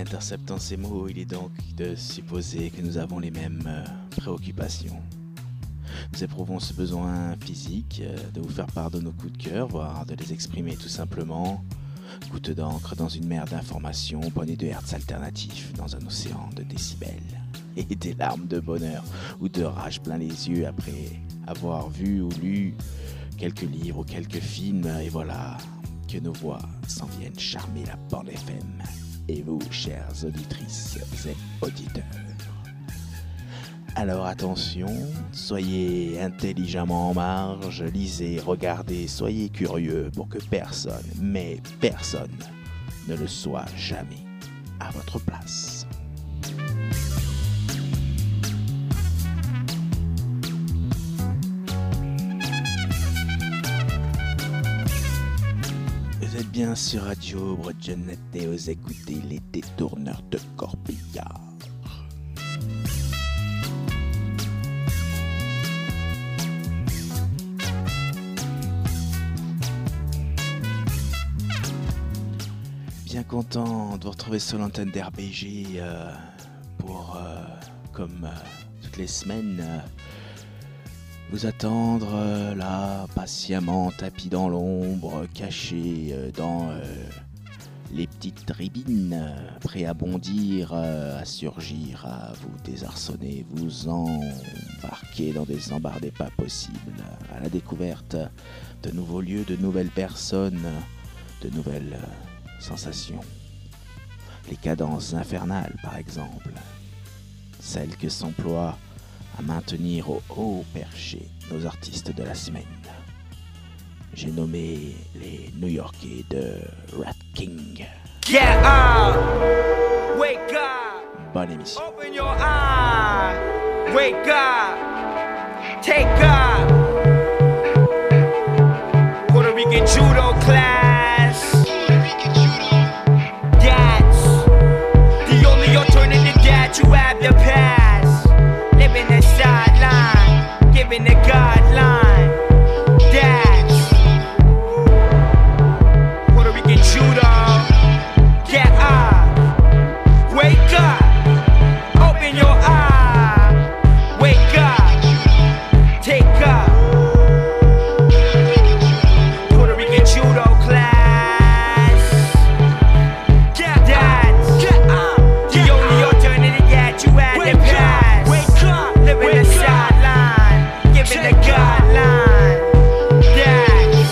Interceptant ces mots, il est donc de supposer que nous avons les mêmes préoccupations. Nous éprouvons ce besoin physique de vous faire part de nos coups de cœur, voire de les exprimer tout simplement. Goutte d'encre dans une mer d'informations, bonnet de hertz alternatifs dans un océan de décibels. Et des larmes de bonheur ou de rage plein les yeux après avoir vu ou lu quelques livres ou quelques films. Et voilà que nos voix s'en viennent charmer la bande FM. Et vous, chères auditrices et auditeurs. Alors attention, soyez intelligemment en marge, lisez, regardez, soyez curieux pour que personne, mais personne, ne le soit jamais à votre place. Vous êtes bien sur Radio Brodjennet et vous écoutez les détourneurs de Corbillard. Bien content de vous retrouver sur l'antenne d'RBG pour, comme toutes les semaines, vous attendre là, patiemment, tapis dans l'ombre, caché dans les petites tribines, prêts à bondir, à surgir, à vous désarçonner, vous embarquer dans des embardées pas possibles, à la découverte de nouveaux lieux, de nouvelles personnes, de nouvelles sensations. Les cadences infernales, par exemple, celles que s'emploient à maintenir au haut perché nos artistes de la semaine. J'ai nommé les New-Yorkais de Rat King. Get up, wake up, Bonne émission. open your eyes, wake up, take up, Puerto Rican judo class, that's the only alternative that you have to pass, living the sideline, giving the guideline, that's Puerto Rican judo. Get up, wake up, open your eyes, wake up, take up, Puerto Rican judo class. That's the only alternative that you had to pass. Living the sideline, giving the guideline. That's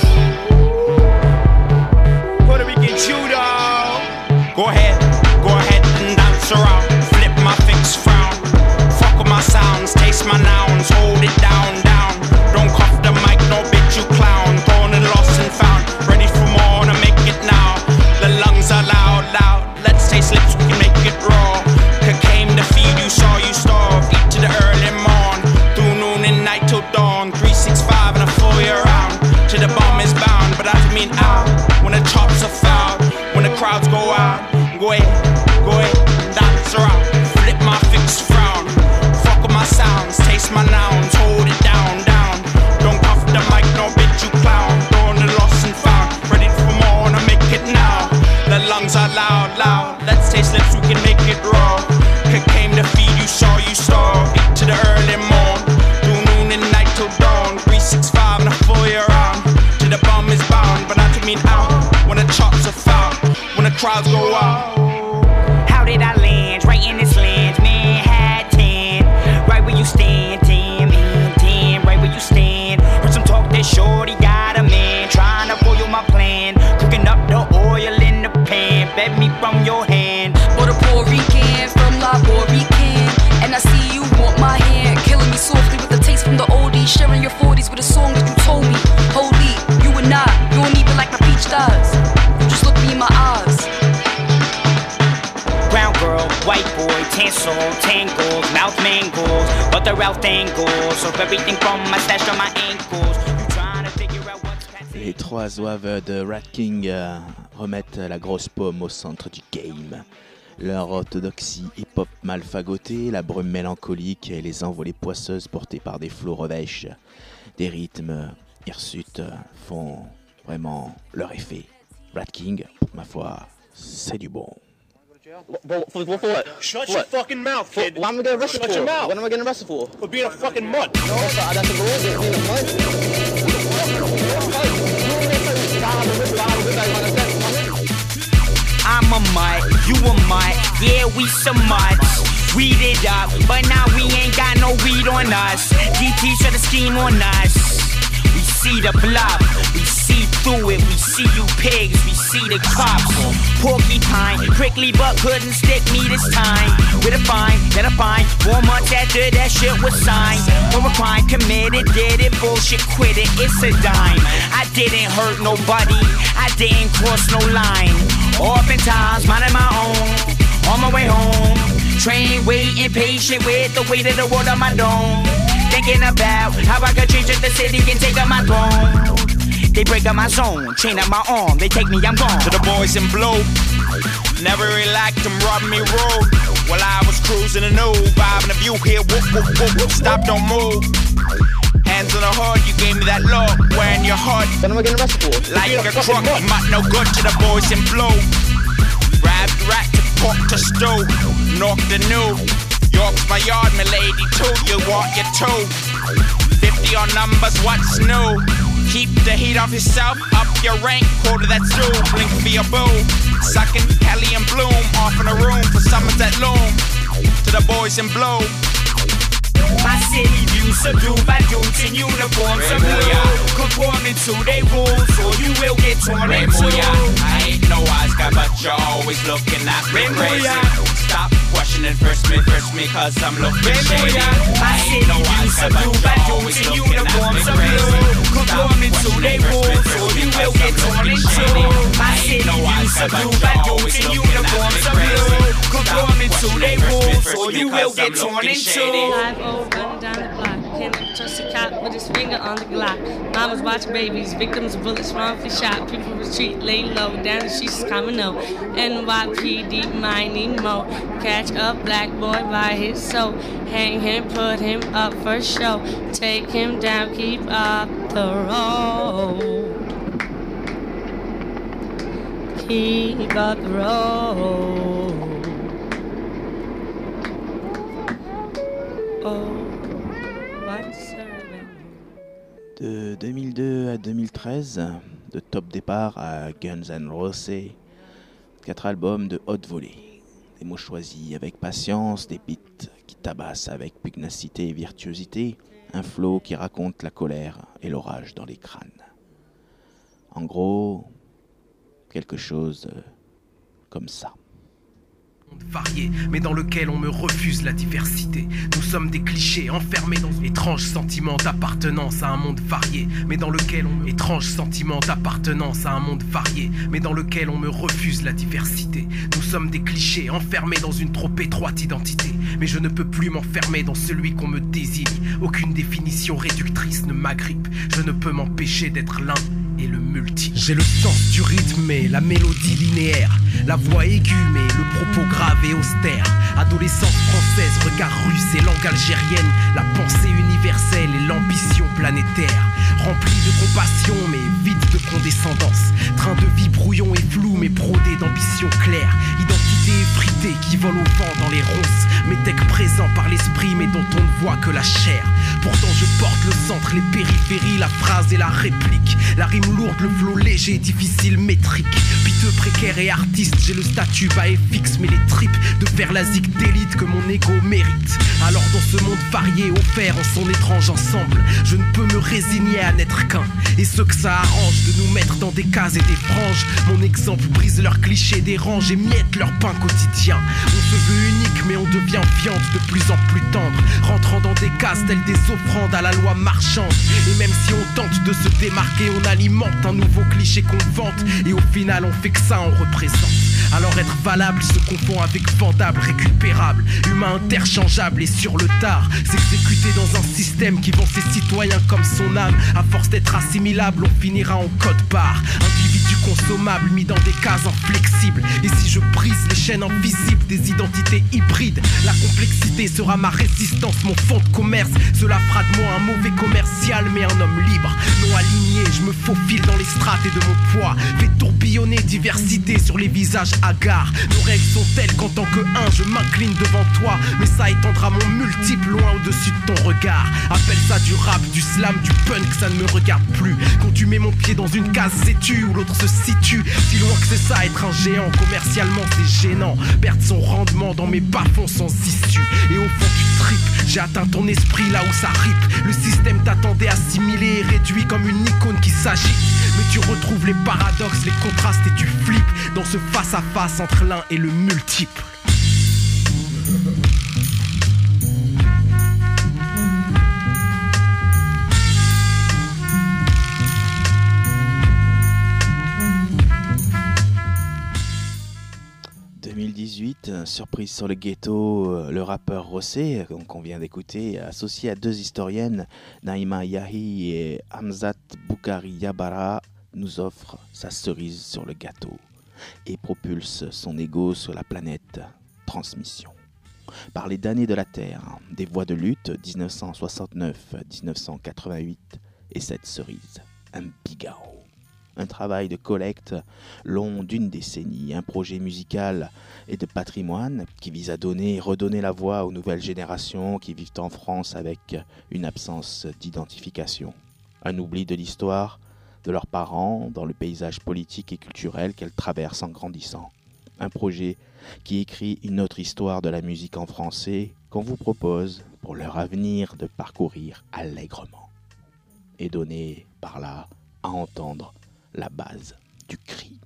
Puerto Rican judo. Go ahead and dance around. Flip my fixed frown. Fuck with my sounds, taste my nouns, hold it down, down. Don't cough the mic, no bitch, you clown. Gone and lost and found. Ready for more to make it now. The lungs are loud, loud. Let's taste lips, we can make it raw. Cocaine to feed you, saw you starve. Eat to the early morn. Through noon and night till dawn. 365 and a full year round. To the bomb is bound, but I mean out. When the chops are foul, when the crowds go out. Go ahead, dance around. Flip my fixed frown. Fuck with my sounds, taste my nouns, hold it down, down. Don't cough the mic, no bitch, you clown. Gone and lost and found. Ready for more, to make it now. The lungs are loud, loud. Let's taste lips, we can make it raw. Cocaine to feed you, saw you starve. Eat to the early morn. Through noon and night till dawn. 365 and a full year round. To the bomb is bound, but not to mean out. When the chops are foul, when the crowds go out. How did I land? Right in this land, Manhattan. Right where you stand, damn, right where you stand. Heard some talk that shorty got a man. Trying to foil my plan. Cooking up the oil in the pan. Bet me from your hand. Or the Puerto Rican from La Rican. And I see you want my hand. Killing me softly with a taste from the oldies. Sharing your 40s with a song that you told me. Holy, you and I, you don't even like my peach does. You just look me in my eyes. Brown girl, white boy, tan soul, tangles, mouth mangles, but they're out angles. So everything from my stash to my ankles. You trying to figure out what's passing. Les trois zouaves de Rat King remettent la grosse pomme au centre du game. Leur orthodoxie hip-hop mal fagotée, la brume mélancolique et les envolées poisseuses portées par des flots revêches, des rythmes hirsutes font vraiment leur effet. Rat King, ma foi, c'est du bon. For what? Shut your fucking mouth, kid. Why am I getting arrested for? Shut your mouth. What am I getting arrested for? For being a fucking mutt. No, that's a rule. Being a mutt. I'm a mutt, you a mutt, yeah, we some mutts. Weed it up, but now we ain't got no weed on us. DT try to scheme on us. We see the bluff, we see through it, we see you pigs, we see the cops. Porcupine, prickly but couldn't stick me this time. With a fine, then a fine, 4 months after that shit was signed. For a crime committed, did it, bullshit, quit it, it's a dime. I didn't hurt nobody, I didn't cross no line. Oftentimes, minding my own, on my way home. Train waiting, patient with the weight of the world on my dome. Thinking about how I could change up the city and take up my throne. They break up my zone, chain up my arm, they take me, I'm gone. To the boys in blue, never really liked them robbing me road. While I was cruising the new, vibing the view here, whoop, whoop, whoop, whoop, stop, don't move. Hands on the hood, you gave me that look, wearing your hood. What am I getting arrested for? Like a truck, mutt no good to the boys in blue. Grabbed rat to pork to stew, knock the new. York's my yard, my lady too, you want your two. 50 on numbers, what's new? Keep the heat off yourself, up your rank, quarter that stew, blink for your boo. Sucking Kelly and Bloom, off in a room for summers that loom. To the boys in blue. My city views subdued by dudes in uniforms of blue. Conforming to their rules, or you will get torn into. I ain't no eyes guy, but you're always looking at me crazy. Stop questioning first me, cause I'm looking shady. My city views subdued by dudes in uniforms of blue. Conforming to their rules, or you will get torn into. My city views subdued by dudes in uniforms of blue. Conforming to their rules, or you will get torn into. Running down the block, can't trust a cop with his finger on the Glock. Mamas watch babies, victims of bullets wrongfully shot. People retreat, lay low, down the streets is common no. NYPD, might need more. Catch a black boy by his soul. Hang him, put him up for show. Take him down, keep up the road. Keep up the road. De 2002 à 2013, de Top Départ à Guns N' Roses, 4 albums de haute volée. Des mots choisis avec patience, des beats qui tabassent avec pugnacité et virtuosité, un flow qui raconte la colère et l'orage dans les crânes. En gros, quelque chose comme ça. Varié, mais dans lequel on me refuse la diversité. Nous sommes des clichés enfermés dans étrange sentiment d'appartenance à un monde varié, mais dans lequel on étrange sentiment d'appartenance à un monde varié, mais dans lequel on me refuse la diversité. Nous sommes des clichés enfermés dans une trop étroite identité, mais je ne peux plus m'enfermer dans celui qu'on me désigne. Aucune définition réductrice ne m'agrippe. Je ne peux m'empêcher d'être l'un et le multi. J'ai le sens du rythme et la mélodie linéaire, la voix aiguë mais le propos grave et austère. Adolescence française, regard russe et langue algérienne, la pensée universelle et l'ambition planétaire. Rempli de compassion mais vide de condescendance. Train de vie brouillon et flou mais brodé d'ambition claire. Identité effritée qui vole au vent dans les ronces. Métèque présent par l'esprit mais dont on ne voit que la chair. Pourtant je porte le centre, les périphéries, la phrase et la réplique. La rime lourde, le flow léger, difficile, métrique. Piteux, précaire et artiste, j'ai le statut bas et fixe. Mais les tripes de faire la zik d'élite que mon ego mérite. Alors dans ce monde varié offert en son étrange ensemble, je ne peux me résigner à n'être qu'un. Et ceux que ça arrange de nous mettre dans des cases et des franges, mon exemple brise leurs clichés, dérange et miette leur pain quotidien. On se veut unique mais on devient viande de plus en plus tendre, rentrant dans des cases telles des offrandes à la loi marchande. Et même si on tente de se démarquer, on alimente un nouveau cliché qu'on vante. Et au final on fait que ça, on représente. Alors être valable se confond avec vendable, récupérable, humain interchangeable et sur le tard s'exécuter dans un système qui vend ses citoyens comme son âme. À force d'être assimilable, on finira en code barre. Individu consommables mis dans des cases inflexibles. Et si je brise les chaînes invisibles des identités hybrides, la complexité sera ma résistance, mon fond de commerce. Cela fera de moi un mauvais commercial mais un homme libre. Non aligné, je me faufile dans les strates et de mon poids fais tourbillonner diversité sur les visages hagards. Nos règles sont telles qu'en tant que un, je m'incline devant toi, mais ça étendra mon multiple loin au-dessus de ton regard. Appelle ça du rap, du slam, du punk, ça ne me regarde plus. Quand tu mets mon pied dans une case, sais-tu où l'autre se situe? Si loin que c'est ça, être un géant, commercialement c'est gênant. Perdre son rendement dans mes bas-fonds sans issue. Et au fond tu tripes, j'ai atteint ton esprit là où ça ripe. Le système t'attendait assimilé et réduit comme une icône qui s'agite. Mais tu retrouves les paradoxes, les contrastes et tu flippes dans ce face-à-face entre l'un et le multiple. Surprise sur le ghetto, le rappeur Rossé, qu'on vient d'écouter, associé à deux historiennes, Naïma Yahi et Hamzat Boukari Yabara, nous offre sa cerise sur le gâteau et propulse son ego sur la planète Transmission. Par les damnés de la Terre, des voix de lutte 1969-1988 et cette cerise, un bigaro. Un travail de collecte long d'une décennie, un projet musical et de patrimoine qui vise à donner et redonner la voix aux nouvelles générations qui vivent en France avec une absence d'identification. Un oubli de l'histoire de leurs parents dans le paysage politique et culturel qu'elles traversent en grandissant. Un projet qui écrit une autre histoire de la musique en français qu'on vous propose pour leur avenir de parcourir allègrement et donner par là à entendre la base du cri.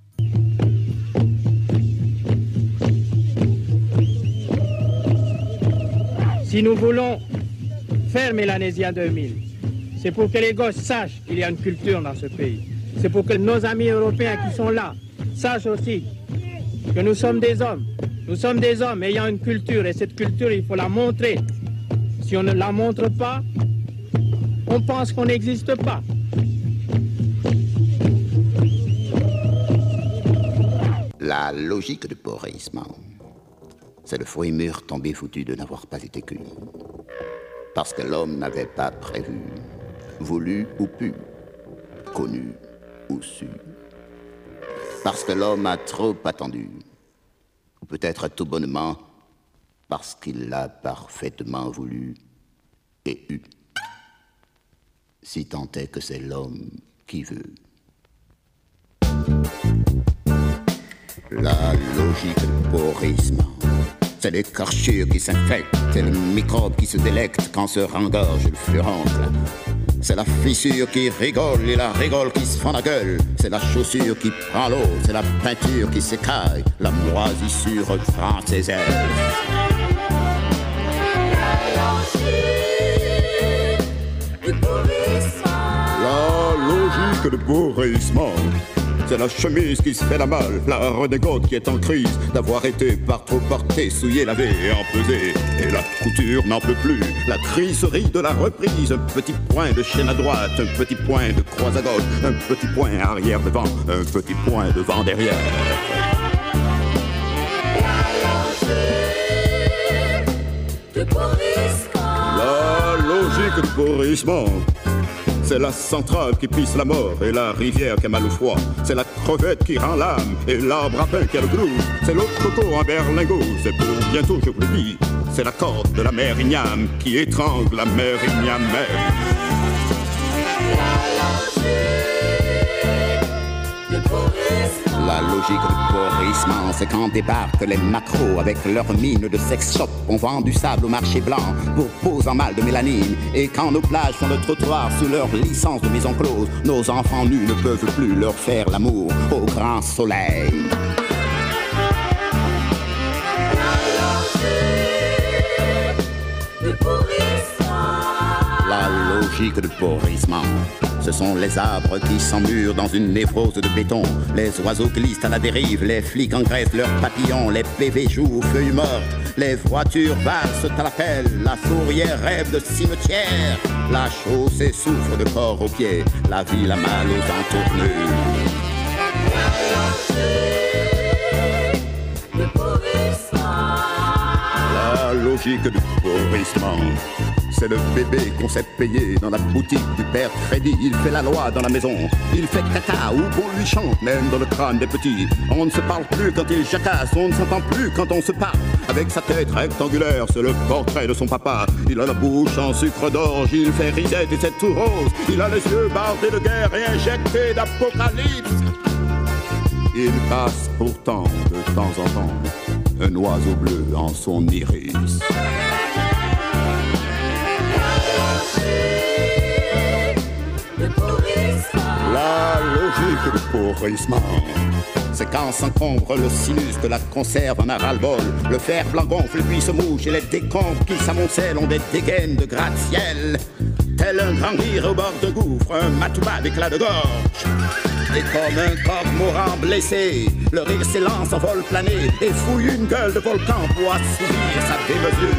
Si nous voulons faire Mélanésien 2000, c'est pour que les gosses sachent qu'il y a une culture dans ce pays. C'est pour que nos amis européens qui sont là sachent aussi que nous sommes des hommes. Nous sommes des hommes ayant une culture et cette culture, il faut la montrer. Si on ne la montre pas, on pense qu'on n'existe pas. La logique du porisme, c'est le fruit mûr tombé foutu de n'avoir pas été cueilli. Parce que l'homme n'avait pas prévu, voulu ou pu, connu ou su. Parce que l'homme a trop attendu, ou peut-être tout bonnement, parce qu'il l'a parfaitement voulu et eu. Si tant est que c'est l'homme qui veut. La logique du porisme, c'est l'écorchure qui s'infecte, c'est le microbe qui se délecte quand se rengorge le furoncle. C'est la fissure qui rigole et la rigole qui se fend la gueule. C'est la chaussure qui prend l'eau, c'est la peinture qui s'écaille, la moisissure prend ses ailes. La logique du porisme, c'est la chemise qui se fait la malle, la redégôte qui est en crise d'avoir été par trop portée, souillée, lavée et empesée. Et la couture n'en peut plus, la triserie de la reprise. Un petit point de chaîne à droite, un petit point de croix à gauche, un petit point arrière devant, un petit point devant derrière. La logique du pourrissement, c'est la centrale qui pisse la mort et la rivière qui a mal au froid. C'est la crevette qui rend l'âme et l'arbre à pain qui a le groove. C'est l'autre coco en berlingot, c'est pour bientôt, je vous le dis. C'est la corde de la mère Igname qui étrangle la mère Igname mère. La logique du pourrissement, c'est quand débarquent les macros avec leurs mines de sex shop. On vend du sable au marché blanc pour pose en mal de mélanine. Et quand nos plages font le trottoir sous leur licence de maison close, nos enfants nus ne peuvent plus leur faire l'amour au grand soleil. La logique du pourrissement, ce sont les arbres qui s'emmurent dans une névrose de béton, les oiseaux glissent à la dérive, les flics engraissent leurs papillons, les PV jouent aux feuilles mortes, les voitures valsent à la pelle, la fourrière rêve de cimetière, la chaussée souffre de corps aux pieds, la ville a mal aux entournures. La logique du pourrissement, c'est le bébé qu'on sait payer dans la boutique du père Crédit. Il fait la loi dans la maison, il fait caca ou qu'on lui chante, même dans le crâne des petits. On ne se parle plus quand il jacasse, on ne s'entend plus quand on se parle. Avec sa tête rectangulaire, c'est le portrait de son papa. Il a la bouche en sucre d'orge, il fait risette et c'est tout rose. Il a les yeux bardés de guerre et injectés d'apocalypse. Il passe pourtant de temps en temps un oiseau bleu en son iris. La logique du pourrissement, c'est quand s'encombre le sinus de la conserve en a ras-le-bol. Le fer blanc gonfle puis se mouche et les décombres qui s'amoncellent ont des dégaines de gratte-ciel. Tel un grand rire au bord d'un gouffre, un matouba d'éclat de gorge. Et comme un cormoran blessé, le rire s'élance en vol plané et fouille une gueule de volcan pour assouvir sa démesure.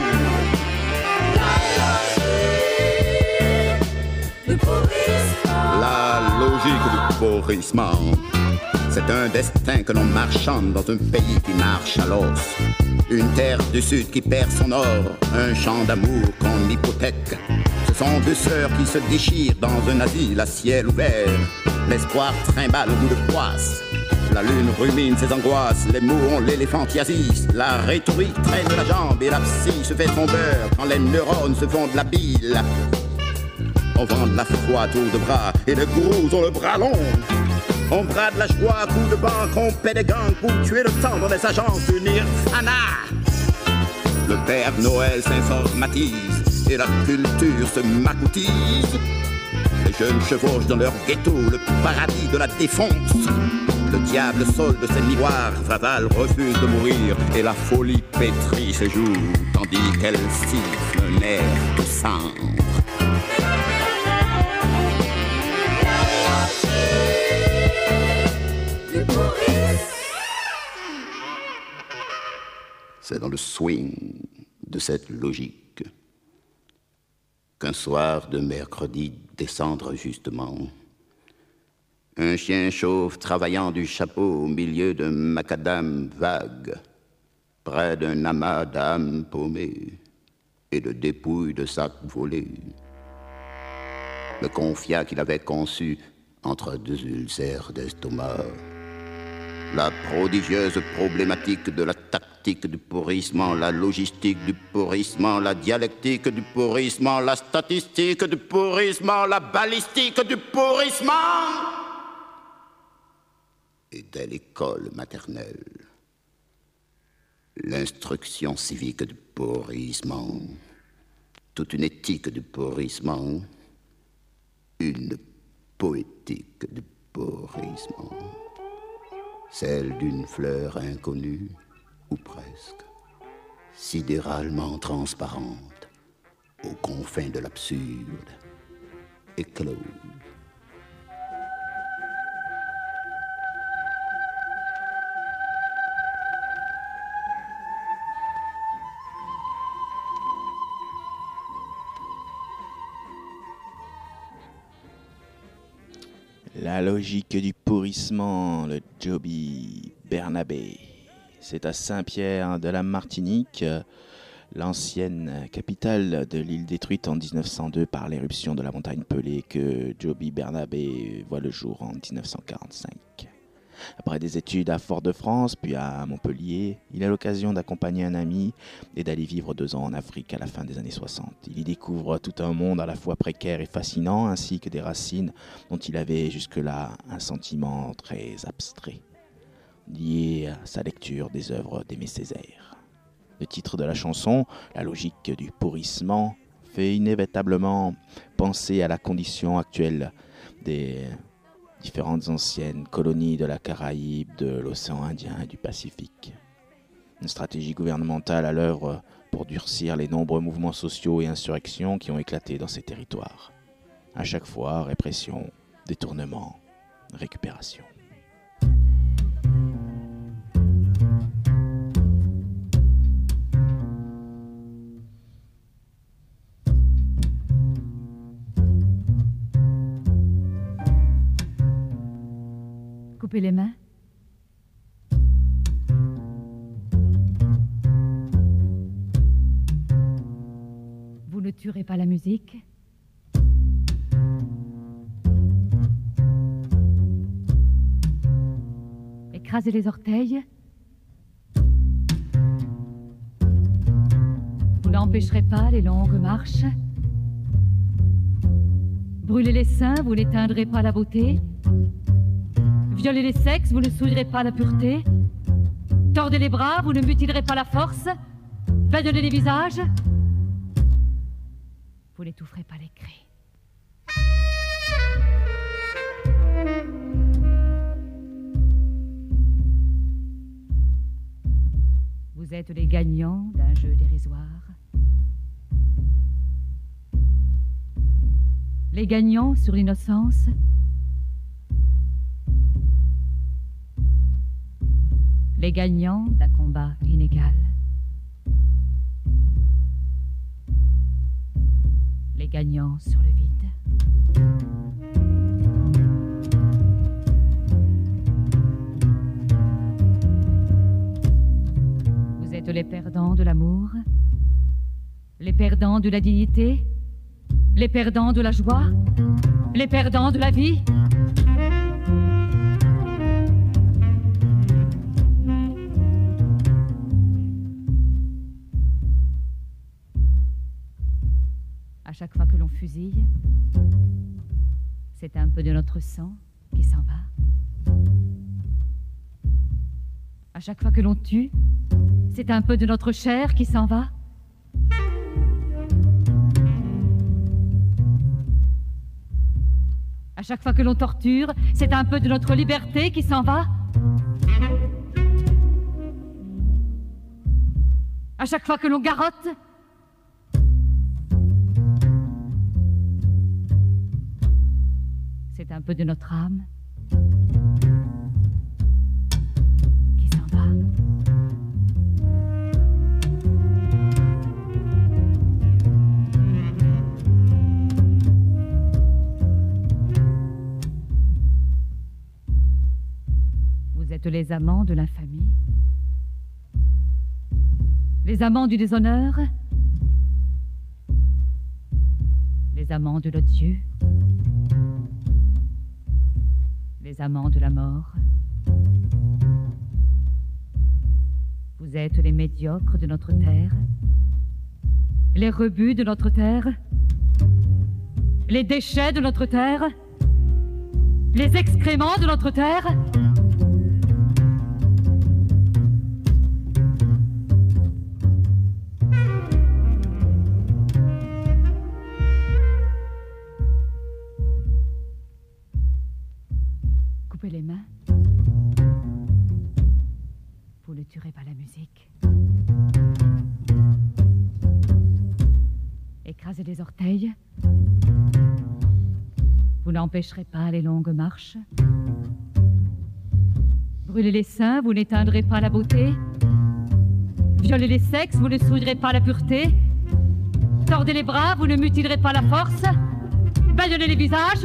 La logique du pourrissement, c'est un destin que l'on marchande dans un pays qui marche à l'os. Une terre du sud qui perd son or, un champ d'amour qu'on hypothèque. Ce sont deux sœurs qui se déchirent dans un asile à ciel ouvert. L'espoir trimballe au bout de poisse. La lune rumine ses angoisses, les mots ont l'éléphantiasis. La rhétorique traîne la jambe et la psy se fait son beurre quand les neurones se font de la bile. On vend de la foi à tour de bras et les gourous ont le bras long. On brade la joie à coups de banque, on paie des gangs pour tuer le temps dans les agences du Nirvana. Le Père Noël s'informatise et la culture se macoutise. Les jeunes chevauchent dans leur ghetto le paradis de la défonce. Le diable solde ses miroirs, Faval refuse de mourir et la folie pétrit ses joues tandis qu'elle siffle un air de cendre. C'est dans le swing de cette logique qu'un soir de mercredi décembre justement, un chien chauve travaillant du chapeau au milieu d'un macadam vague, près d'un amas d'âmes paumées et de dépouilles de sacs volés, me confia qu'il avait conçu entre deux ulcères d'estomac la prodigieuse problématique de la tactique du pourrissement, la logistique du pourrissement, la dialectique du pourrissement, la statistique du pourrissement, la balistique du pourrissement. Et dès l'école maternelle, l'instruction civique du pourrissement, toute une éthique du pourrissement, une poétique du pourrissement. Celle d'une fleur inconnue, ou presque, sidéralement transparente, aux confins de l'absurde, éclose. La logique du pourrissement, le Joby Bernabé. C'est à Saint-Pierre de la Martinique, l'ancienne capitale de l'île détruite en 1902 par l'éruption de la montagne Pelée, que Joby Bernabé voit le jour en 1945. Après des études à Fort-de-France, puis à Montpellier, il a l'occasion d'accompagner un ami et d'aller vivre 2 ans en Afrique à la fin des années 60. Il y découvre tout un monde à la fois précaire et fascinant, ainsi que des racines dont il avait jusque-là un sentiment très abstrait, lié à sa lecture des œuvres d'Aimé Césaire. Le titre de la chanson, La logique du pourrissement, fait inévitablement penser à la condition actuelle des différentes anciennes colonies de la Caraïbe, de l'océan Indien et du Pacifique. Une stratégie gouvernementale à l'œuvre pour durcir les nombreux mouvements sociaux et insurrections qui ont éclaté dans ces territoires. À chaque fois, répression, détournement, récupération. Couper les mains, tuerez pas la musique? Écrasez les orteils. Vous n'empêcherez pas les longues marches. Brûlez les seins, vous n'éteindrez pas la beauté. Violez les sexes, vous ne souillerez pas la pureté. Tordez les bras, vous ne mutilerez pas la force. Badionnez les visages, vous n'étoufferez pas les cris. Vous êtes les gagnants d'un jeu dérisoire. Les gagnants sur l'innocence. Les gagnants d'un combat inégal. Les gagnants sur le vide. Vous êtes les perdants de l'amour, les perdants de la dignité, les perdants de la joie, les perdants de la vie. À chaque fois que l'on fusille, c'est un peu de notre sang qui s'en va. À chaque fois que l'on tue, c'est un peu de notre chair qui s'en va. À chaque fois que l'on torture, c'est un peu de notre liberté qui s'en va. À chaque fois que l'on garrotte, c'est un peu de notre âme qui s'en va. Vous êtes les amants de l'infamie, les amants du déshonneur, les amants de l'odieux, les amants de la mort. Vous êtes les médiocres de notre terre, les rebuts de notre terre, les déchets de notre terre, les excréments de notre terre. Les mains, vous ne tuerez pas la musique. Écrasez les orteils, vous n'empêcherez pas les longues marches. Brûlez les seins, vous n'éteindrez pas la beauté. Violez les sexes, vous ne souillerez pas la pureté. Tordez les bras, vous ne mutilerez pas la force. Badionnez les visages,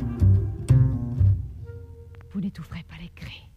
vous n'étoufferez pas les cris.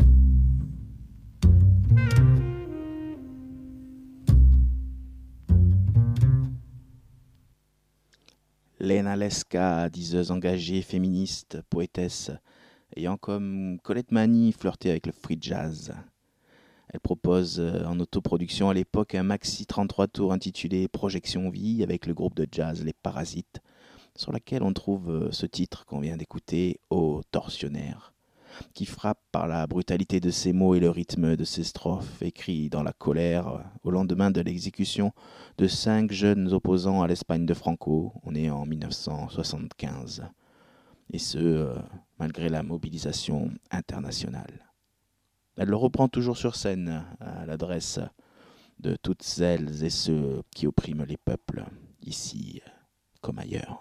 Lena Leska, diseuse engagée, féministe, poétesse, ayant comme Colette Mani flirté avec le free jazz. Elle propose en autoproduction à l'époque un maxi 33 tours intitulé Projection Vie avec le groupe de jazz Les Parasites, sur laquelle on trouve ce titre qu'on vient d'écouter, Ô tortionnaire, qui frappe par la brutalité de ses mots et le rythme de ses strophes, écrits dans la colère au lendemain de l'exécution de 5 jeunes opposants à l'Espagne de Franco, on est en 1975, et ce, malgré la mobilisation internationale. Elle le reprend toujours sur scène à l'adresse de toutes celles et ceux qui oppriment les peuples, ici comme ailleurs.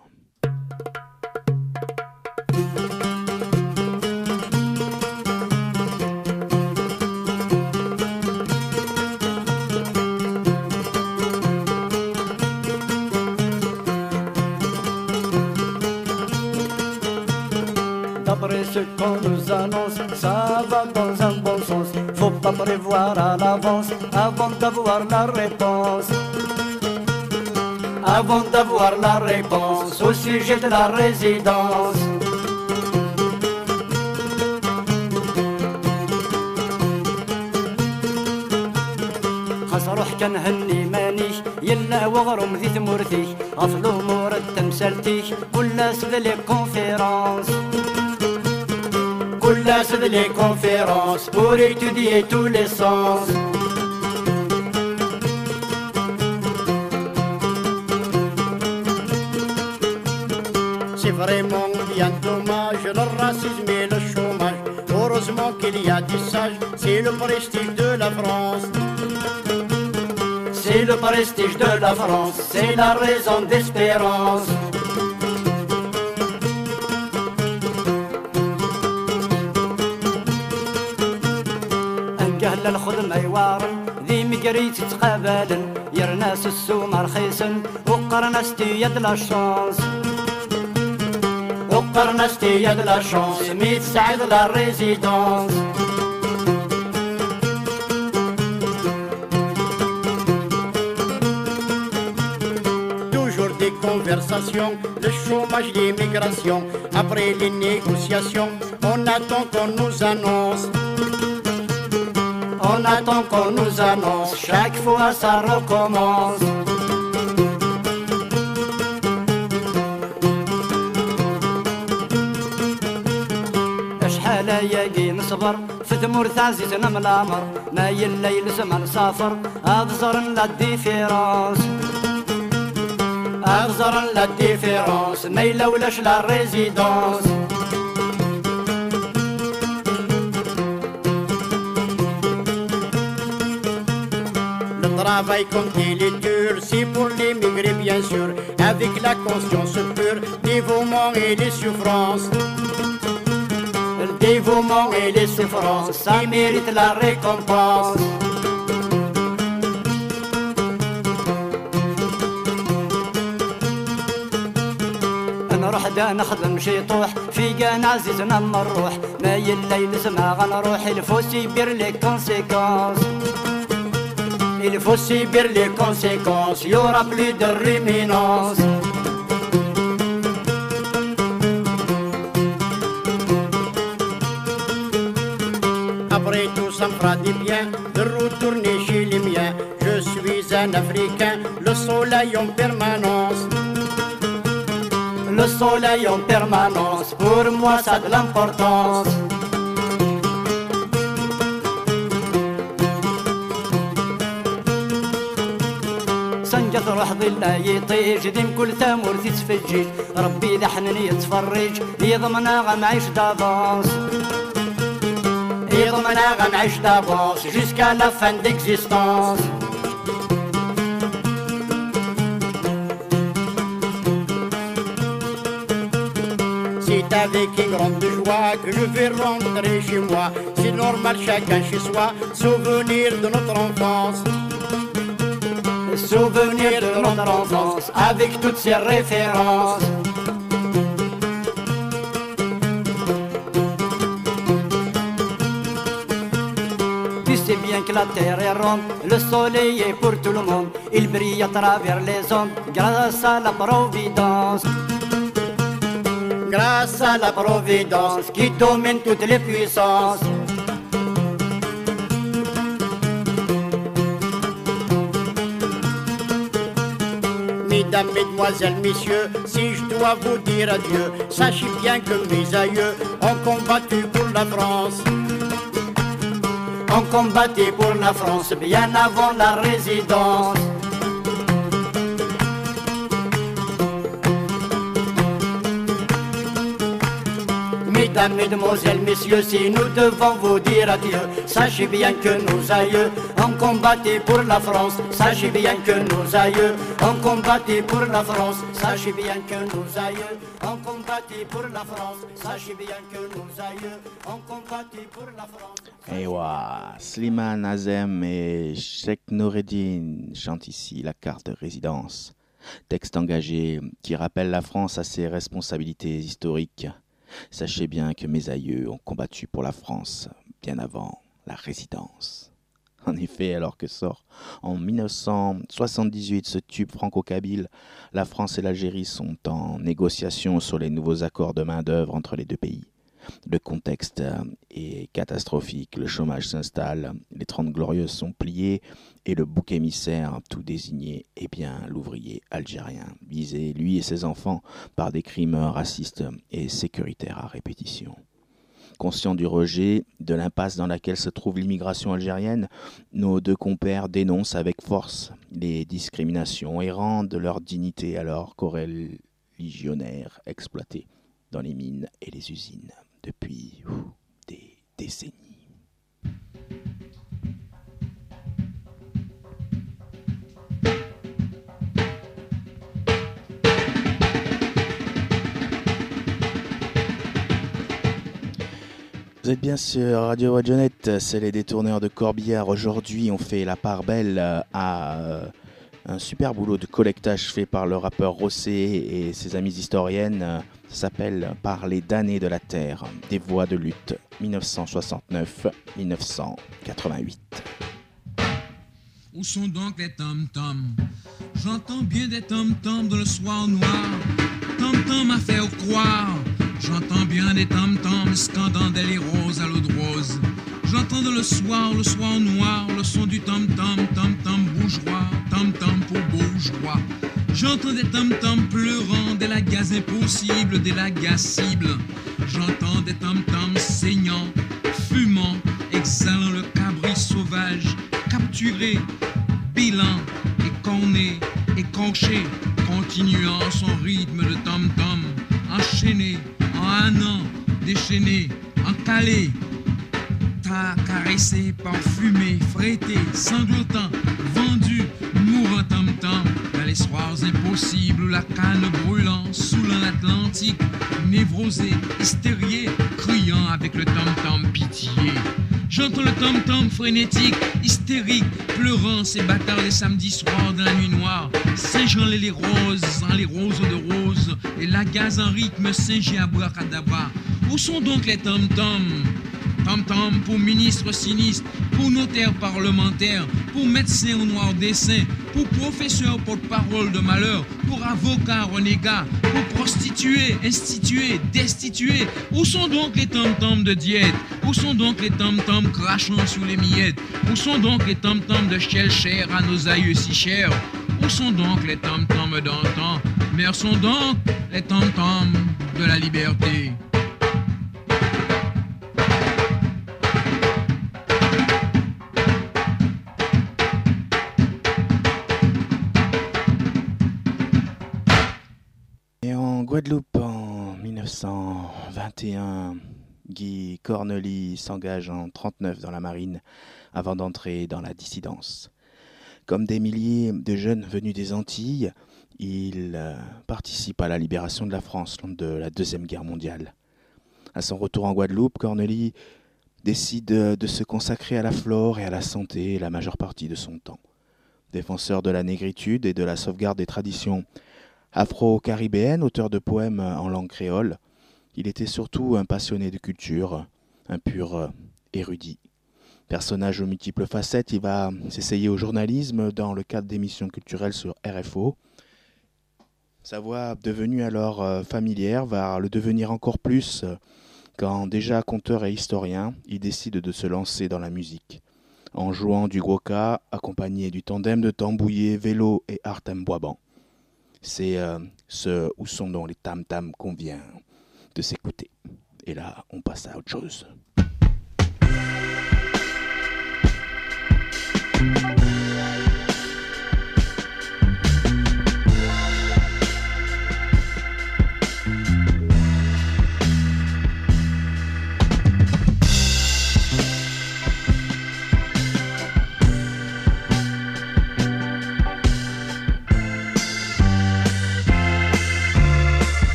D'après ce qu'on nous annonce, ça va dans un bon sens. Faut pas prévoir à l'avance avant d'avoir la réponse. avant d'avoir la réponse au sujet de la résidence. روح كنهني مانيش يلا وغرم ذي ثمورتي غفلو مور التمثالتي كل سد لي كونفيرونس كل سد لي كونفيرونس pour étudier tous les sens. C'est vraiment bien dommage le racisme et le chômage. Heureusement qu'il y a des sages, c'est le prestige de la France. C'est le prestige de la France, c'est la raison d'espérance. انقهل الخدمة يوارن ذي مقريت تقابلن يرناس السومة رخيصن وقرنستي يد لا شانس وقرنستي يد لا شانس ميت سعيد لا ريزيدونس. Conversation, le chômage, l'immigration. Après les négociations, on attend qu'on nous annonce. On attend qu'on nous annonce. Chaque fois ça recommence. شحال ياقي نصبر في ثمور تعزيزنا من الامر ما يليل زمان سافر ابصر لا ديفيرونس أغزر la différence ما يلولاش la résidence. Le travail comme il est dur, c'est pour l'émigré bien sûr, avec la conscience pure, dévouement et les souffrances. Le dévouement et les souffrances, ça mérite la récompense. وحده نخدم شي طوح في كان عزيزنا نروح ما يليل زما غنروح il faut subir les conséquences il faut subir les conséquences il y aura plus de réminence. Après tout ça me fera du bien de retourner chez les miens. Je suis un Africain, le soleil en permanence. Le soleil en permanence, pour moi ça a de l'importance. سنجد روح ظلنا يطيج ديم كل ثمور تتفجج ربي إذا حنني يتفرج يضمنا غنعيش دافونس يضمنا غنعيش دافونس jusqu'à la fin d'existence. C'est avec une grande joie que je vais rentrer chez moi. C'est normal chacun chez soi, souvenir de notre enfance. Souvenir de notre enfance avec toutes ses références. Tu sais bien que la terre est ronde, le soleil est pour tout le monde. Il brille à travers les ondes grâce à la providence. Grâce à la providence qui domine toutes les puissances. Mesdames, mesdemoiselles, messieurs, si je dois vous dire adieu, sachez bien que mes aïeux ont combattu pour la France. Ont combattu pour la France bien avant la résidence. Mesdames, mesdemoiselles, messieurs, si nous devons vous dire adieu, sachez bien que nos aïeux ont combattu pour la France. Sachez bien que nos aïeux ont combattu pour la France. Sachez bien que nos aïeux ont combattu pour la France. Sachez bien que nos aïeux ont combattu pour la France. Ewa, Slimane Azem et Cheikh Noureddin chantent ici la carte de résidence. Texte engagé qui rappelle la France à ses responsabilités historiques. Sachez bien que mes aïeux ont combattu pour la France bien avant la résidence. En effet, alors que sort en 1978 ce tube franco-kabyle, la France et l'Algérie sont en négociation sur les nouveaux accords de main-d'œuvre entre les deux pays. Le contexte est catastrophique, le chômage s'installe, les 30 glorieuses sont pliées et le bouc émissaire tout désigné est bien l'ouvrier algérien, visé, lui et ses enfants, par des crimes racistes et sécuritaires à répétition. Conscients du rejet, de l'impasse dans laquelle se trouve l'immigration algérienne, nos deux compères dénoncent avec force les discriminations et rendent leur dignité à leurs coreligionnaires exploités dans les mines et les usines depuis des décennies. Vous êtes bien sur Radio Wadjonette, c'est les détourneurs de Corbillard. Aujourd'hui, on fait la part belle à un super boulot de collectage fait par le rappeur Rossé et ses amies historiennes. Ça s'appelle Parler damnés de la terre, des voix de lutte, 1969-1988. Où sont donc les tom-toms? J'entends bien des tom-toms dans le soir noir. Tom-tom à faire croire. J'entends bien des tom-toms scandant des roses à l'eau de rose. J'entends dans le soir noir, le son du tom-tom, tom-tom bourgeois, tom-tom pour bourgeois. J'entends des tom-toms pleurant, des lagas impossibles, des lagas cibles. J'entends des tom-toms saignants, fumant, exhalant le cabri sauvage, capturé, bilan, écorné, écorché, continuant son rythme de tom-tom, enchaîné, en ânant, déchaîné, encalé. Caressé, parfumé, frété, sanglotant, vendu, mourant tam-tam, dans les soirs impossibles, la canne brûlant, saoulant l'Atlantique, névrosé, hystérié, criant avec le tam-tam pitié. J'entends le tam-tam frénétique, hystérique, pleurant ces bâtards les samedis soirs dans la nuit noire, singeant les roses, en les roses de rose, et la gaze en rythme singé à bracadabra. Où sont donc les tam-tams? Tam-tam pour ministres sinistres, pour notaires parlementaires, pour médecins au noir dessin, pour professeurs porte-parole de malheur, pour avocats renégats, pour prostituées, instituées, destituées. Où sont donc les tam-tams de diète? Où sont donc les tam-tams crachant sur les miettes? Où sont donc les tam-tams de chel cher à nos aïeux si chers? Où sont donc les tam-tams d'antan? Mais sont donc les tam-tams de la liberté? Guadeloupe, en 1921, Guy Cornely s'engage en 1939 dans la marine avant d'entrer dans la dissidence. Comme des milliers de jeunes venus des Antilles, il participe à la libération de la France lors de la Deuxième Guerre mondiale. À son retour en Guadeloupe, Cornely décide de se consacrer à la flore et à la santé la majeure partie de son temps. Défenseur de la négritude et de la sauvegarde des traditions afro-caribéenne, auteur de poèmes en langue créole, il était surtout un passionné de culture, un pur érudit. Personnage aux multiples facettes, il va s'essayer au journalisme dans le cadre d'émissions culturelles sur RFO. Sa voix, devenue alors familière, va le devenir encore plus quand, déjà conteur et historien, il décide de se lancer dans la musique. En jouant du gwoka, accompagné du tandem de tambouillé, vélo et artem boiban. C'est ce où sont donc les tam-tams qu'on vient de s'écouter. Et là, on passe à autre chose.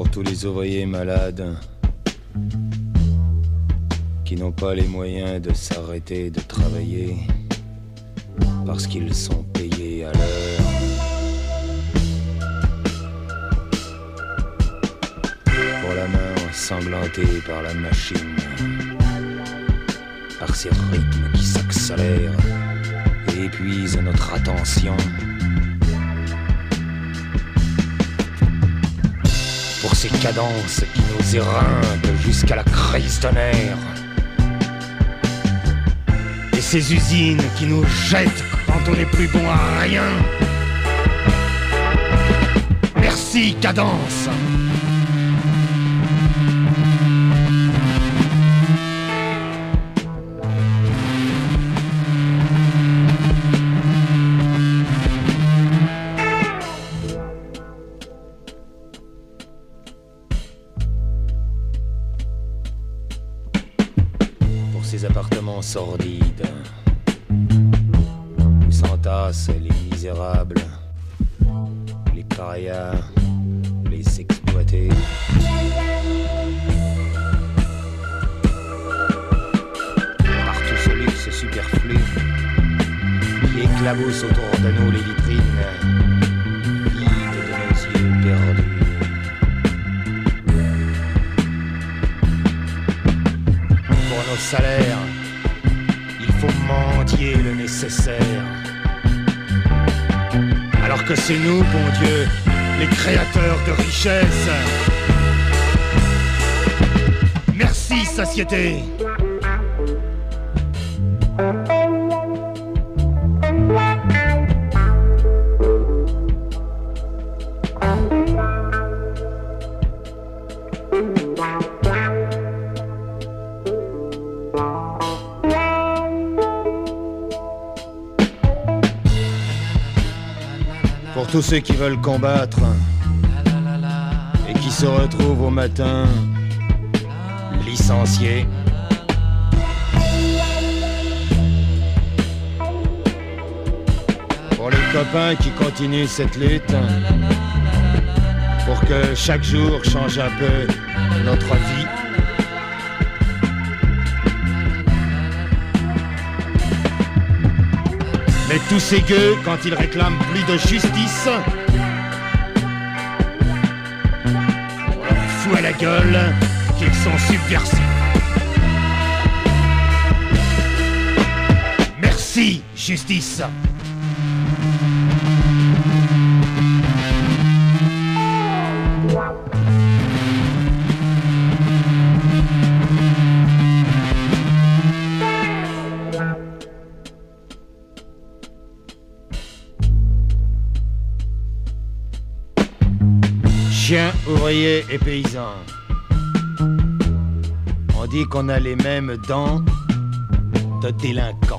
pour tous les ouvriers malades qui n'ont pas les moyens de s'arrêter de travailler parce qu'ils sont payés à l'heure. Pour la main ensanglantée par la machine, par ces rythmes qui s'accélèrent et épuisent notre attention. Pour ces cadences qui nous éreintent jusqu'à la crise de nerfs. Et ces usines qui nous jettent quand on n'est plus bon à rien. Merci, cadence. Appartements sordides où s'entassent les misérables, les parias, les exploités. Par tout ce luxe superflu qui éclabousse autour de nous les vitrines vides de nos yeux perdus. Nos salaires, il faut mendier le nécessaire. Alors que c'est nous, bon Dieu, les créateurs de richesses. Merci, satiété. Pour tous ceux qui veulent combattre et qui se retrouvent au matin licenciés. Pour les copains qui continuent cette lutte, pour que chaque jour change un peu notre vie. Mais tous ces gueux, quand ils réclament plus de justice, on leur fout à la gueule qu'ils sont subversifs. Merci, justice. Chiens, ouvriers et paysans. On dit qu'on a les mêmes dents de délinquants.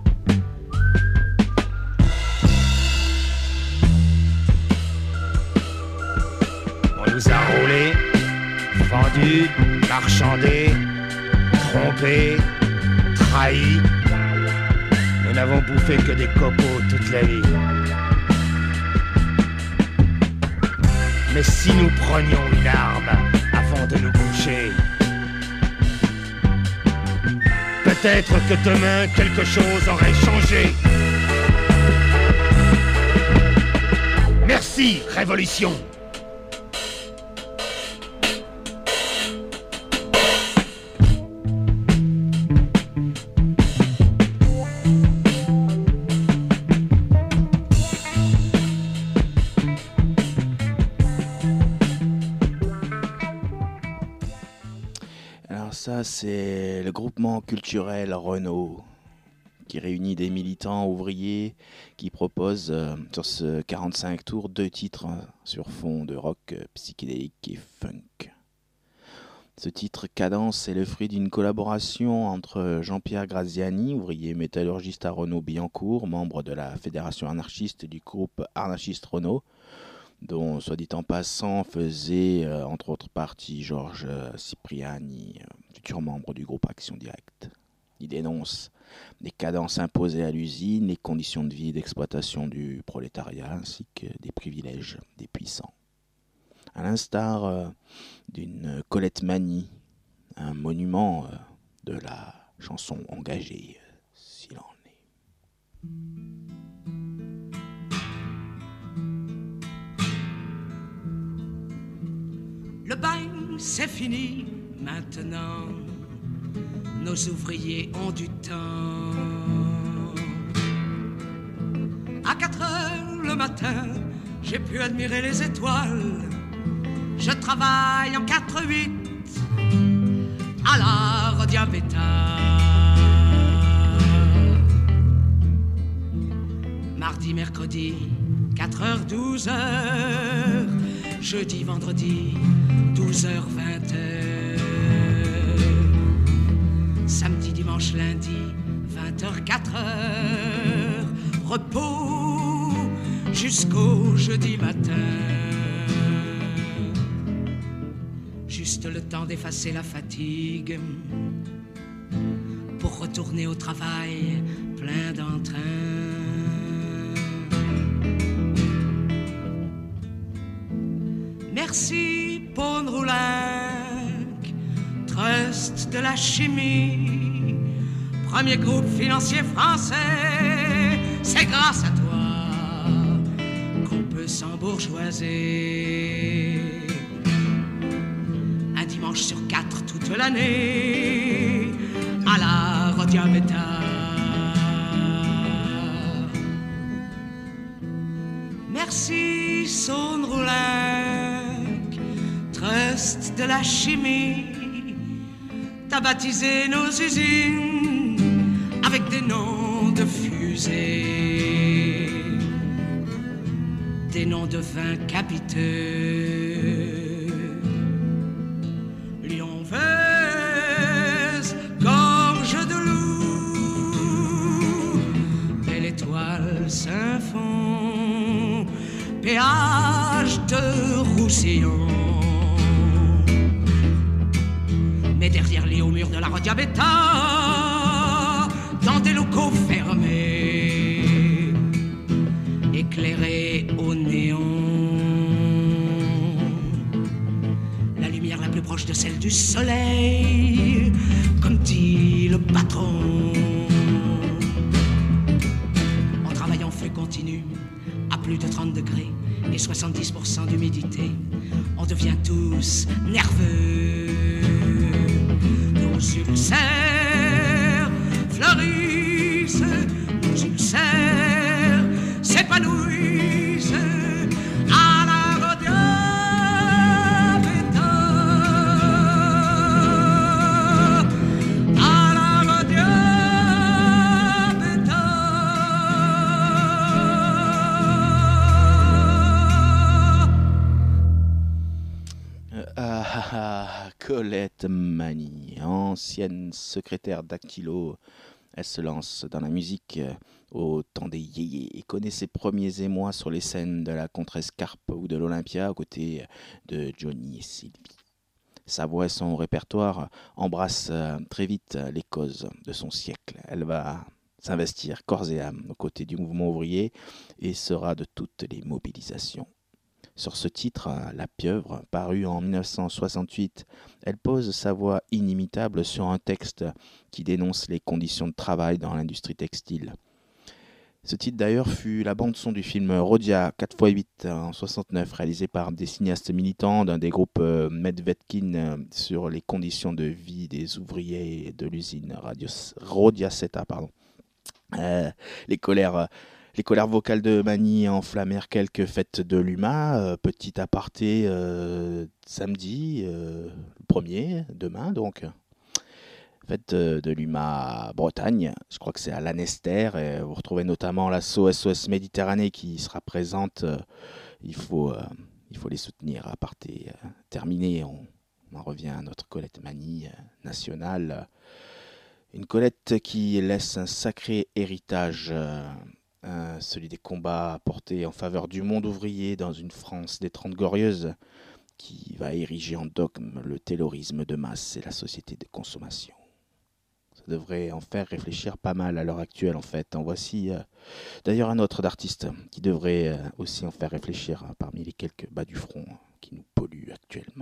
On nous a roulés, vendus, marchandés, trompés, trahis. Nous n'avons bouffé que des copeaux toute la vie. Mais si nous prenions une arme avant de nous coucher, peut-être que demain quelque chose aurait changé. Merci, Révolution. Ça, c'est le groupement culturel Renaud qui réunit des militants ouvriers qui proposent sur ce 45 tours 2 titres sur fond de rock psychédélique et funk. Ce titre Cadence est le fruit d'une collaboration entre Jean-Pierre Graziani, ouvrier métallurgiste à Renaud-Billancourt, membre de la fédération anarchiste du groupe anarchiste Renaud, dont, soit dit en passant, faisait entre autres partie Georges Cipriani, futur membre du groupe Action Directe. Il dénonce les cadences imposées à l'usine, les conditions de vie et d'exploitation du prolétariat, ainsi que des privilèges des puissants. à l'instar d'une Colette Mani, un monument de la chanson engagée, s'il en est. Le bain, c'est fini maintenant. Nos ouvriers ont du temps. À 4 heures le matin, j'ai pu admirer les étoiles. Je travaille en 4-8 à la Rodiabeta. Mardi, mercredi, 4h, 12h. Jeudi, vendredi, 12h, 20h. Samedi, dimanche, lundi, 20h, 4h. Repos jusqu'au jeudi matin. Juste le temps d'effacer la fatigue pour retourner au travail plein d'entrain. Merci Pont-Roulac, Trust de la chimie, premier groupe financier français. C'est grâce à toi qu'on peut s'embourgeoiser. Un dimanche sur 4 toute l'année à la Rodiabeta. Merci Saône-Roulac, Trust de la chimie. T'as baptisé nos usines avec des noms de fusées, des noms de vins capiteux. Lyon-Vez, gorge de loup, belle étoile Saint-Fond, péage de Roussillon. Mais derrière les hauts murs de la Rodiabeta, dans des locaux fermés, éclairés au néon, la lumière la plus proche de celle du soleil, comme dit le patron. On travaille en feu continu, à plus de 30 degrés et 70% d'humidité, on devient tous nerveux. Nos ulcères fleurissent, nos ulcères s'épanouissent à la Rodiabeta, à la Rodiabeta. Colette Mani, ancienne secrétaire d'Actilo, elle se lance dans la musique au temps des yéyés et connaît ses premiers émois sur les scènes de la Contrescarpe ou de l'Olympia aux côtés de Johnny et Sylvie. Sa voix et son répertoire embrassent très vite les causes de son siècle. Elle va s'investir corps et âme aux côtés du mouvement ouvrier et sera de toutes les mobilisations. Sur ce titre, La Pieuvre, paru en 1968, elle pose sa voix inimitable sur un texte qui dénonce les conditions de travail dans l'industrie textile. Ce titre d'ailleurs fut la bande-son du film Rodia 4x8 en 69, réalisé par des cinéastes militants d'un des groupes Medvedkin sur les conditions de vie des ouvriers de l'usine Rodiaceta. Les colères vocales de Mani enflammèrent quelques fêtes de l'UMA. Petit aparté, samedi, le 1er, demain donc. Fête de l'UMA Bretagne, je crois que c'est à Lanester. Et vous retrouvez notamment l'asso SOS Méditerranée qui sera présente. Il faut les soutenir. Aparté terminé, on en revient à notre Colette Mani nationale. Une Colette qui laisse un sacré héritage. Celui des combats portés en faveur du monde ouvrier dans une France des 30 glorieuses qui va ériger en dogme le taylorisme de masse et la société de consommation. Ça devrait en faire réfléchir pas mal à l'heure actuelle en fait. En voici d'ailleurs un autre d'artiste qui devrait aussi en faire réfléchir parmi les quelques bas du front qui nous polluent actuellement.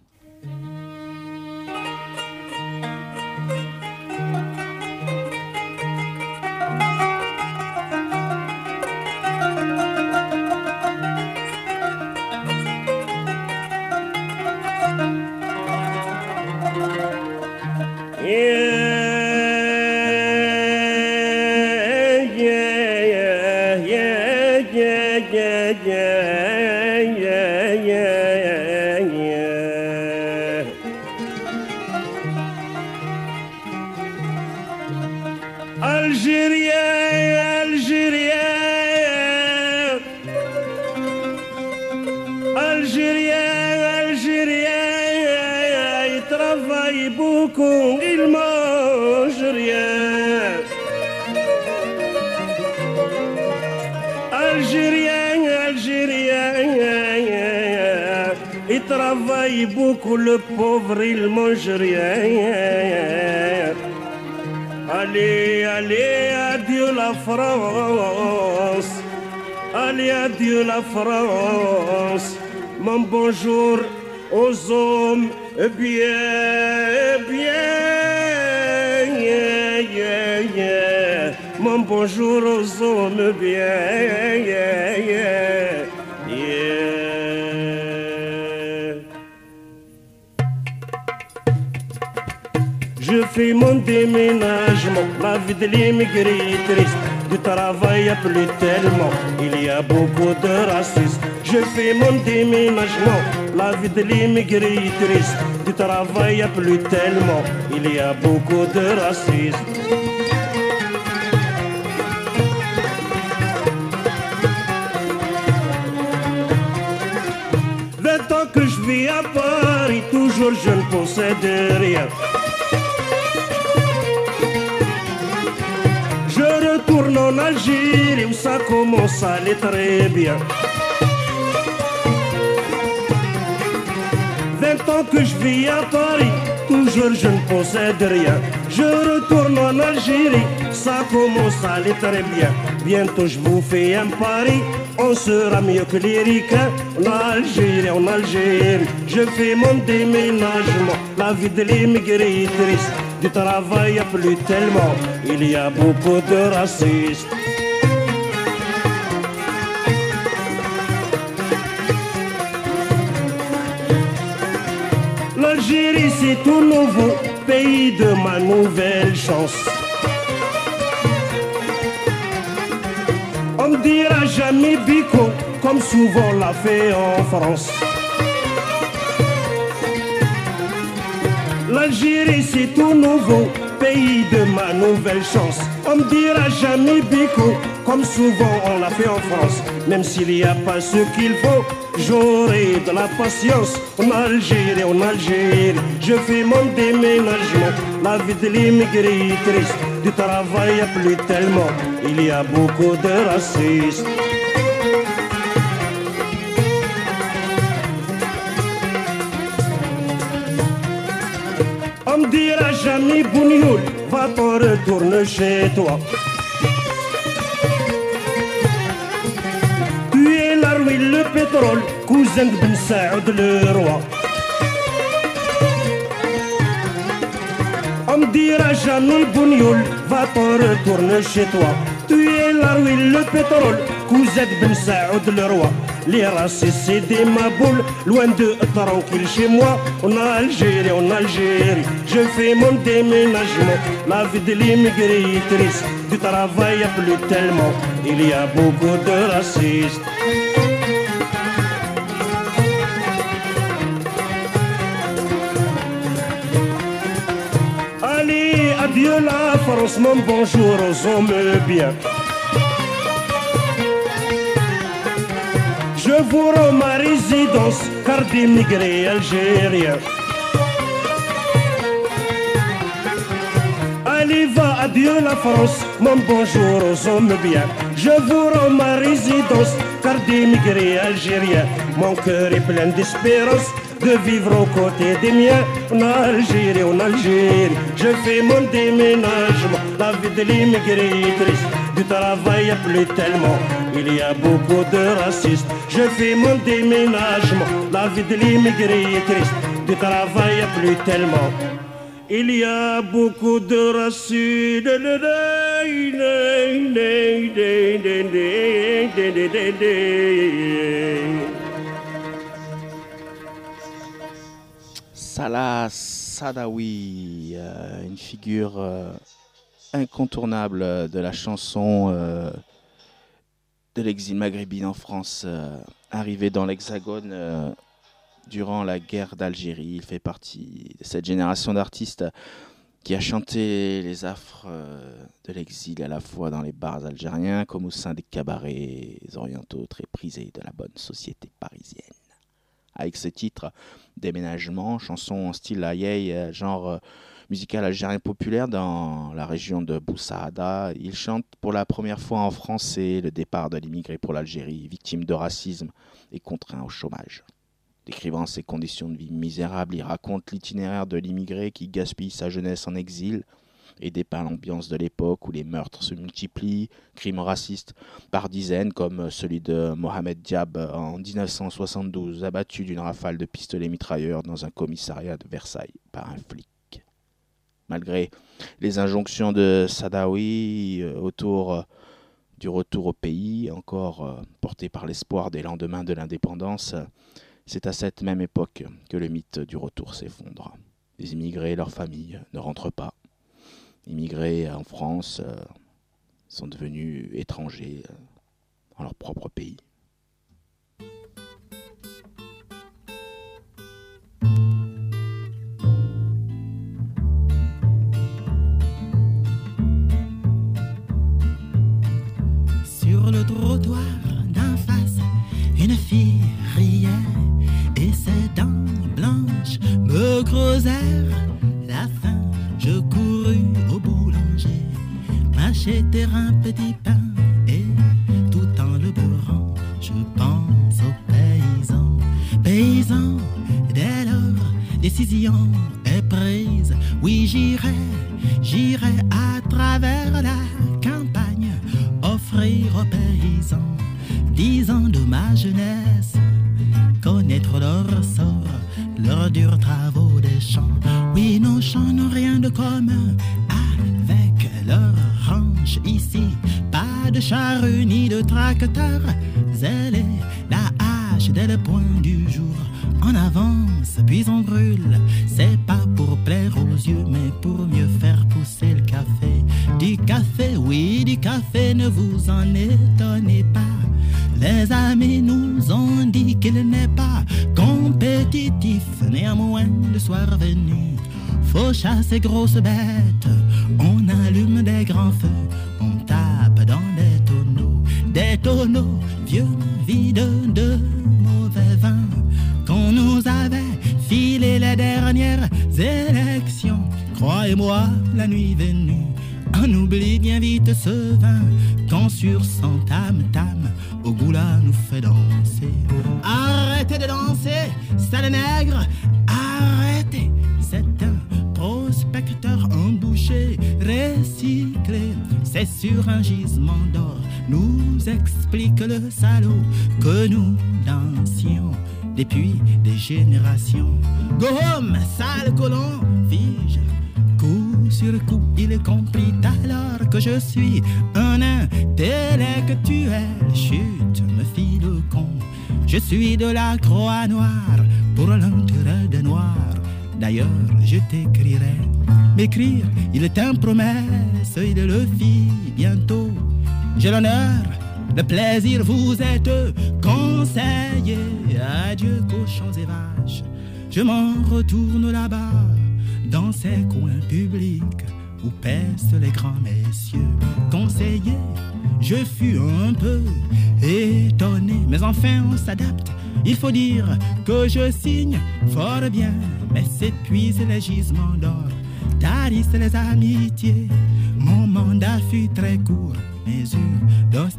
Beaucoup, le pauvre il mange rien. Allez, allez, adieu la France. Allez, adieu la France. Mon bonjour aux hommes bien, bien. Mon bonjour aux hommes bien. Je fais mon déménagement, la vie de l'immigré est triste. Du travail a plus tellement, il y a beaucoup de racisme. Je fais mon déménagement, la vie de l'immigré est triste. Du travail a plus tellement, il y a beaucoup de racisme. Tant que je vis à Paris, toujours je ne possède rien. Je retourne en Algérie où ça commence à aller très bien. 20 ans que je vis à Paris, toujours je ne possède rien. Je retourne en Algérie, ça commence à aller très bien. Bientôt je vous fais un pari, on sera mieux que les ricains. En Algérie, je fais mon déménagement. La vie de l'immigré est triste, du travail a plus tellement, il y a beaucoup de racistes. L'Algérie c'est tout nouveau, pays de ma nouvelle chance. On ne dira jamais bico, comme souvent l'a fait en France. L'Algérie c'est tout nouveau, pays de ma nouvelle chance. On ne dira jamais bico, comme souvent on l'a fait en France. Même s'il n'y a pas ce qu'il faut, j'aurai de la patience. En Algérie, je fais mon déménagement. La vie de l'immigré est triste, du travail a plus tellement, il y a beaucoup de racistes. On me dira jamais Bougnoul, va-t'en retourne chez toi. Tu es la ruine, le pétrole, cousin de Ben Saoud le roi. On me dira jamais Bougnoul, va-t'en retourne chez toi. Tu es la ruine, le pétrole, cousin de Ben Saoud le roi. Les racistes c'est des maboules, loin de tranquille chez moi. En Algérie, je fais mon déménagement. La vie de l'immigré est triste, du travail a plus tellement, il y a beaucoup de racistes. Allez, adieu la France, mon bonjour aux hommes bien. Je vous rends ma résidence, car d'immigrés algériens. Allez, va, adieu la France, mon bonjour aux hommes bien. Je vous rends ma résidence, car d'immigrés algériens. Mon cœur est plein d'espérance, de vivre aux côtés des miens. En Algérie, je fais mon déménagement. La vie de l'immigré est triste, du travail plus tellement. Il y a beaucoup de racistes. Je fais mon déménagement. La vie de l'immigré est triste, du travail plus tellement. Il y a beaucoup de racistes. Salah Sadawi, une figure incontournable de la chanson de l'exil maghrébin en France, arrivé dans l'Hexagone durant la guerre d'Algérie. Il fait partie de cette génération d'artistes qui a chanté les affres de l'exil à la fois dans les bars algériens comme au sein des cabarets orientaux très prisés de la bonne société parisienne. Avec ce titre, Déménagement, chanson en style aïe, genre musical algérien populaire dans la région de Boussaada, il chante pour la première fois en français le départ de l'immigré pour l'Algérie, victime de racisme et contraint au chômage. Décrivant ses conditions de vie misérables, il raconte l'itinéraire de l'immigré qui gaspille sa jeunesse en exil et dépeint l'ambiance de l'époque où les meurtres se multiplient, crimes racistes par dizaines comme celui de Mohamed Diab en 1972, abattu d'une rafale de pistolets mitrailleurs dans un commissariat de Versailles par un flic. Malgré les injonctions de Sadawi autour du retour au pays, encore porté par l'espoir des lendemains de l'indépendance, c'est à cette même époque que le mythe du retour s'effondre. Les immigrés et leurs familles ne rentrent pas. Immigrés en France sont devenus étrangers dans leur propre pays. Sur le trottoir d'en face, une fille riait et ses dents blanches me creusèrent la faim. Je courus au boulanger, m'acheter un petit pain et tout en le beurrant, je pense aux paysans. Paysans, dès lors, décision est prise. Oui, j'irai à travers la campagne offrir aux paysans 10 ans de ma jeunesse, connaître leur sort, leurs durs travaux des champs. Oui, nos champs n'ont rien de commun avec leur ranch ici. Pas de charrue ni de tracteur, zèle la hache dès le point du jour. On avance, puis on brûle. C'est pas pour plaire aux yeux, mais pour mieux faire pousser le café. Du café, oui, du café, ne vous en étonnez pas. Les amis nous ont dit qu'il n'est pas compétitif. Néanmoins, le soir venu, faut chasser grosses bêtes. On allume des grands feux, on tape dans des tonneaux vieux, vides de mauvais vin. Qu'on nous avait filé les dernières élections. Croyez-moi, la nuit venue, on oublie bien vite ce vin. Quand sur son tam-tam, au goula nous fait danser. Arrêtez de danser, sale nègre, arrêtez. C'est un prospecteur embouché, recyclé. C'est sur un gisement d'or, nous explique le salaud que nous dansions depuis des générations. Go home, sale colon, fige. Coup sur coup, il comprit alors que je suis un intellectuel. Chut, me fit le con. Je suis de la croix noire pour l'intérêt des noirs. D'ailleurs, je t'écrirai. M'écrire, il est une promesse, il le fit bientôt. J'ai l'honneur, le plaisir, vous êtes conseillé. Adieu, cochons et vaches. Je m'en retourne là-bas, dans ces coins publics où pèsent les grands messieurs. Conseiller, je fus un peu étonné, mais enfin on s'adapte. Il faut dire que je signe fort bien, mais s'épuisent les gisements d'or, tarissent les amitiés. Mon mandat fut très court, mesure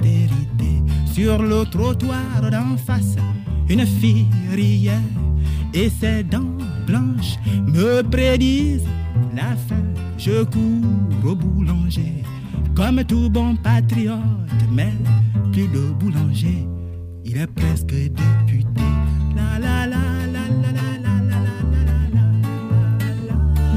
d'austérité. Sur le trottoir d'en face, une fille riait et ses dents blanches me prédisent la fin. Je cours au boulanger comme tout bon patriote, mais plus de boulanger, il est presque député. La la la la la la la la la la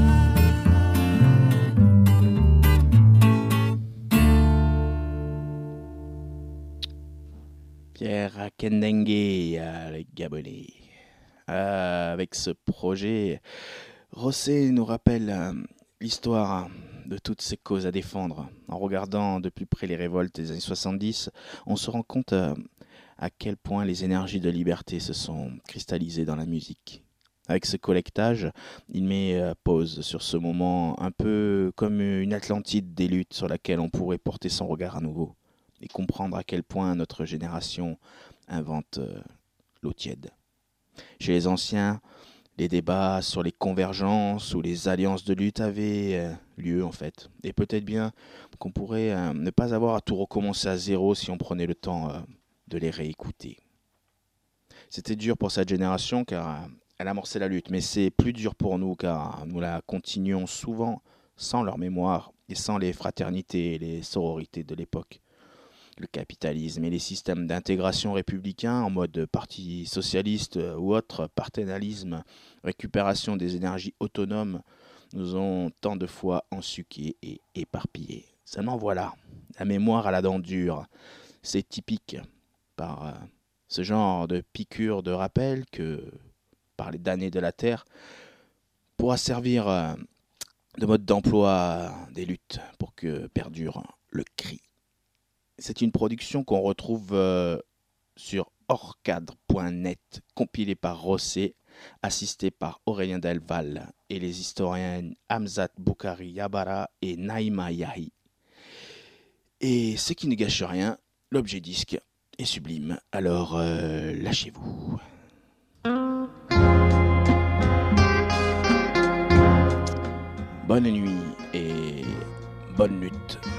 Pierre Akendengue, le Gabonais. Avec ce projet, Rossé nous rappelle l'histoire de toutes ces causes à défendre. En regardant de plus près les révoltes des années 70, on se rend compte à quel point les énergies de liberté se sont cristallisées dans la musique. Avec ce collectage, il met pause sur ce moment un peu comme une Atlantide des luttes sur laquelle on pourrait porter son regard à nouveau et comprendre à quel point notre génération invente l'eau tiède. Chez les anciens, les débats sur les convergences ou les alliances de lutte avaient lieu en fait. Et peut-être bien qu'on pourrait ne pas avoir à tout recommencer à zéro si on prenait le temps de les réécouter. C'était dur pour cette génération car elle amorçait la lutte, mais c'est plus dur pour nous car nous la continuons souvent sans leur mémoire et sans les fraternités et les sororités de l'époque. Le capitalisme et les systèmes d'intégration républicains en mode parti socialiste ou autre paternalisme, récupération des énergies autonomes, nous ont tant de fois ensuqués et éparpillés. Seulement voilà, la mémoire à la dent dure, c'est typique par ce genre de piqûre de rappel que, par les damnés de la terre, pourra servir de mode d'emploi des luttes pour que perdure le cri. C'est une production qu'on retrouve sur hors-cadre.net, compilée par Rossé, assisté par Aurélien Delval et les historiennes Hamzat Boukari Yabara et Naïma Yahi. Et ce qui ne gâche rien, l'objet disque est sublime, alors lâchez-vous. Bonne nuit et bonne lutte.